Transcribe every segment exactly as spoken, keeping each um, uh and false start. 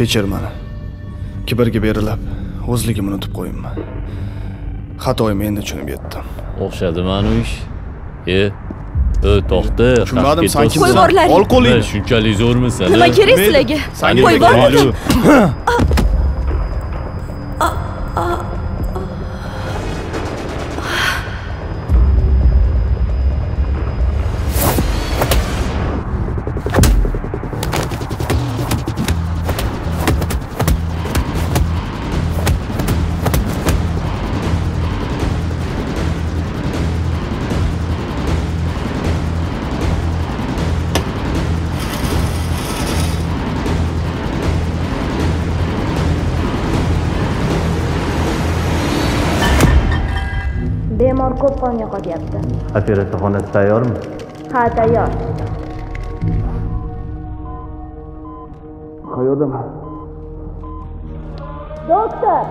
Kechir meni. Kibrga berilib, o'zligimni unutib qo'yinman. Xatoyimni endi tushunib yetdim. O'xshadi mana u ish. E, o to'xta. Tushunmadim, sen kimsan? Qo'yvorlaring. Ol qo'lingni. Shunchalik zo'rmisan? Nima kerak sizlarga? Qo'yvorlaring. Bemor ko'p qon yo'qotyapti. Operatsiya xonasi tayyormi? Ha, tayyor. Qayerdaman? Doktor!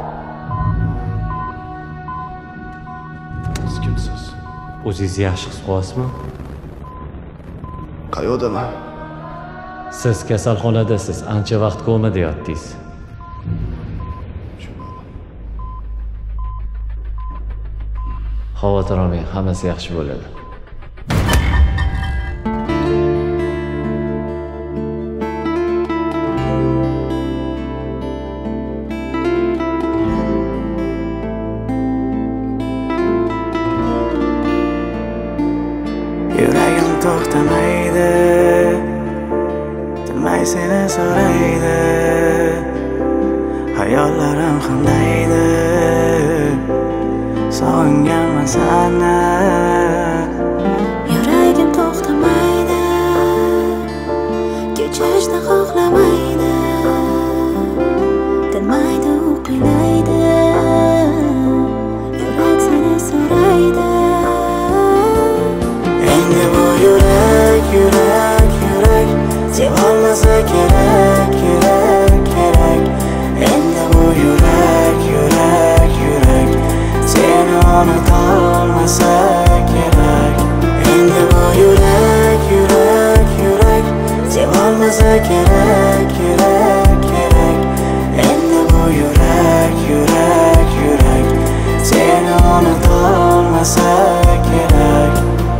Siz kimsiz? O'zingizni yaxshi his qilyapsizmi? Qayerdaman? Siz kasalxonadasiz, ancha vaqt komada yotdingiz. Xavotir olmang, hammasi yaxshi bo'ladi. Yuragim to'xtamaydi, tinmay seni so'raydi, hayollarim hamdaydi. Sog'inganman seni. Yuragim to'xtamaydi, kechishni xohlamaydi, tinmaydi u qiynaydi, yurak seni so'raydi. Endi bu yurak, yurak, yurak sevolmasa kerak, kerak, kerak. Endi bu yurak, yurak, yurak seni unutolmasa kerak. Endi bu yurak, yurak, yurak sevolmasa kerak, kerak, kerak. Endi bu yurak, yurak, yurak seni unutolmasa kerak.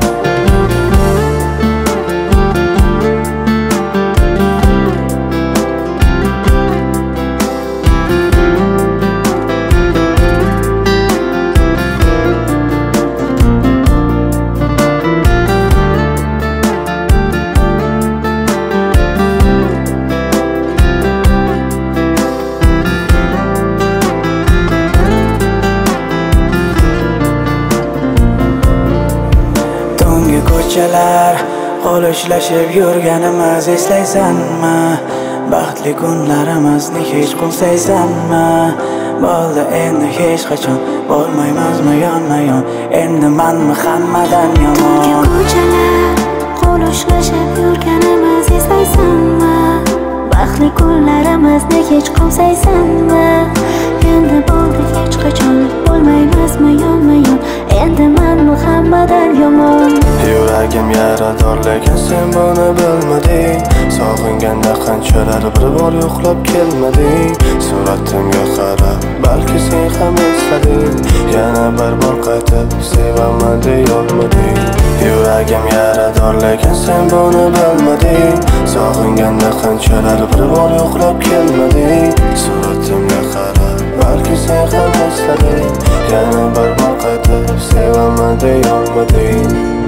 Ko'chalar qo'l ushlashib yurganimiz eslaysanmi? Baxtli kunlarimizni hech qo'msaysanmi? Bo'ldi endi hech qachon bo'lmaymizmi yonma-yon? Endi menmi hammadan yomon? Ko'chalar qo'l ushlashib yurganimiz eslaysanmi? Baxtli kunlarimizni hech qo'msaysanmi? Endi bo'ldi hech qachon bo'lmaymizmi yonma-yon? Endi menmi hammadan yomon? Yuragim yarador lekin sen buni bilmading. Sog'inganda qanchalar bir bor yo'qlab kelmading. Suratimga qarab balki sen ham eslading. Yana bir bor qaytib sevaman deyolmading. Yuragim yarador lekin sen buni bilmading. Sog'inganda qanchalar bir bor yo'qlab kelmading. Suratimga qarab balki sen ham eslading. Yana bir bor qaytib sevaman deyolmading.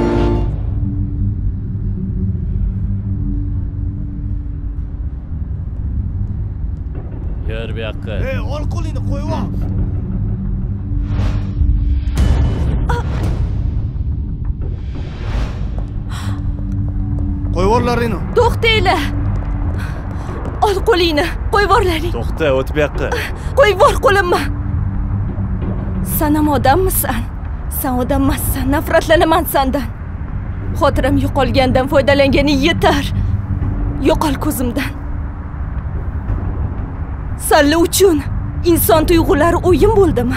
Yer bu yoqqa. Ey, ol qo'lingni qo'yib ol. Qo'yvorlaringni. To'xtanglar. Ol qo'lingni, qo'yvorlaring. To'xta, o't bu yoqqa. Qo'yvor qo'limni. Sen ham odammisan? Sen odam emassan, nafratlanaman sendan. Xotiram yo'qolgandan foydalangani yetar. Yo'qol ko'zimdan. Senlar uchun inson tuyg'ulari o'yin bo'ldimi?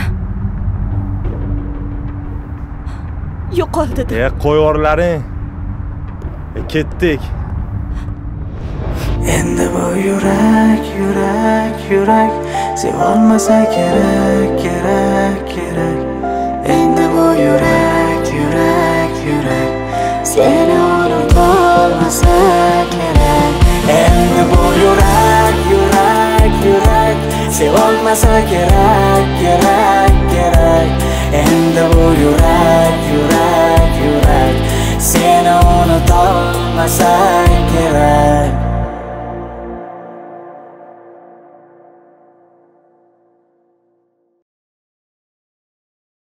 Yo'qol dedi. E, qo'yvorlaring. E, ketdik. Endi bu yurak, yurak, yurak sevolmasa kerak, kerak, kerak. Endi bu yurak, yurak, yurak seni unutolmasa kerak. Endi bu yurak, yurak, yurak sevolmasa kerak, kerak, kerak. Endi bu yurak, yurak, yurak seni unutolmasa kerak.